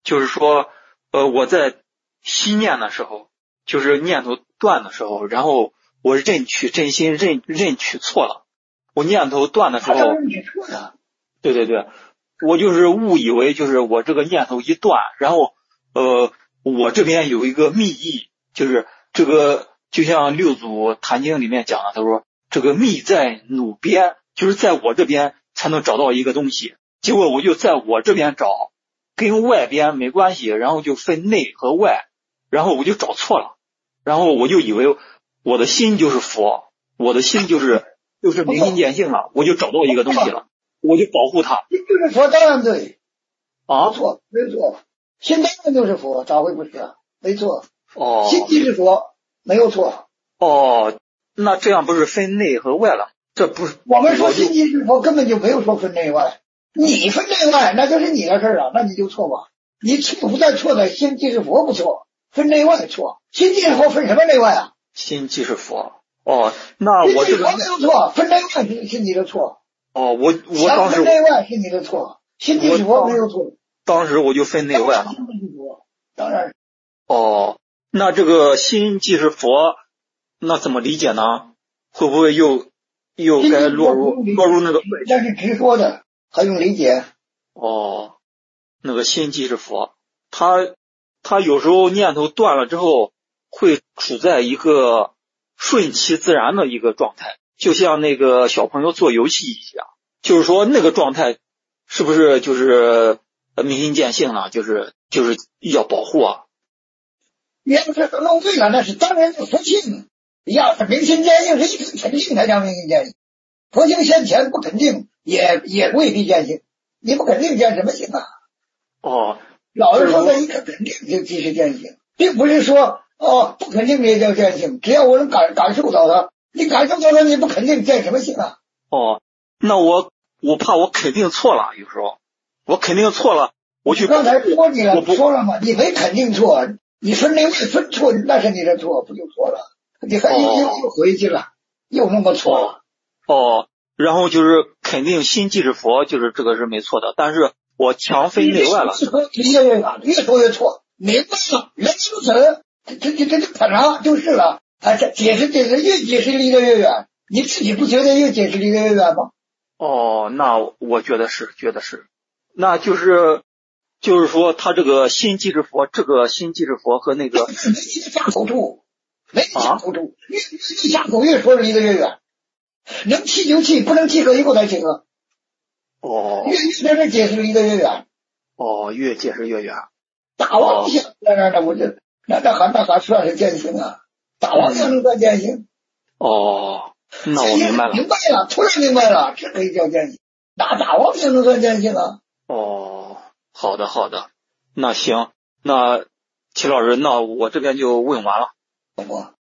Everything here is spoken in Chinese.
就是说，我在心念的时候，就是念头断的时候，然后我认取真心，认取错了。我念头断的时候，对对对，我就是误以为就是我这个念头一断，然后我这边有一个密意，就是这个就像六祖坛经里面讲的，他说这个密在努边，就是在我这边才能找到一个东西。结果我就在我这边找，跟外边没关系，然后就分内和外，然后我就找错了，然后我就以为我的心就是佛，我的心就是明心见性了，我就找到一个东西了，我就保护它。 心就是佛，当然对啊， 没错没错，心当然就是佛，咋会不是啊？没错。 哦， 心即是佛，没有错。 哦，那这样不是分内和外了？这不是我们说心即是佛，根本就没有说分内外。你分内外，那就是你的事儿了，那你就错吧。你错不在错在心即是佛不错，分内外错。心即是佛分什么内外啊？ 心即是佛。哦，那我这个没有错，分内外是你的错。 哦，我当时分内外是你的错，心即是佛没有错。 当时我就分内外了。 心即是佛，当然。 哦，那这个心即是佛，那怎么理解呢？会不会又该落入那个？ 那是直说的，还用理解？ 哦，那个心即是佛，他有时候念头断了之后，会处在一个顺其自然的一个状态，就像那个小朋友做游戏一样。就是说那个状态是不是就是明心见性了？就是要保护啊。 你要是弄对了，那是当然是佛性。要是明心见性，是一种肯定才叫明心见性。佛性现前不肯定，也未必见性。你不肯定见什么性啊？ 哦， 老是说的一个肯定就即是见性，并不是说不肯定也叫见性。只要我能感受到它，你感受到它，你不肯定见什么性啊？ 哦，那我怕我肯定错了，有时候我肯定错了，我去刚才说你了，说了嘛，你没肯定错，你分内外分错，那是你的错，不就错了？你还又回去了，又那么错了。 哦，然后就是肯定心即是佛，就是这个是没错的，但是我强分内外了。 离得越远，越说越错。明白了，原来如此，这可能就是了。这解释越解释离得越远，你自己不觉得越解释离得越远吗？ 哦，那我觉得是，那就是说他这个心即是佛，这个心即是佛和那个没下口处，没下口处，越下口越说离得越远。能气就气，不能气可以不来气合。 哦， 越在这解释离得越远。 哦，越解释越远。 大妄想在那我就那还算是见性啊？大妄想能算见性？ 哦，那我明白了。 明白了，突然明白了，这可以叫见性。大妄想能算见性啊？ 哦，好的，那行，那齐老师，那我这边就问完了。 好不？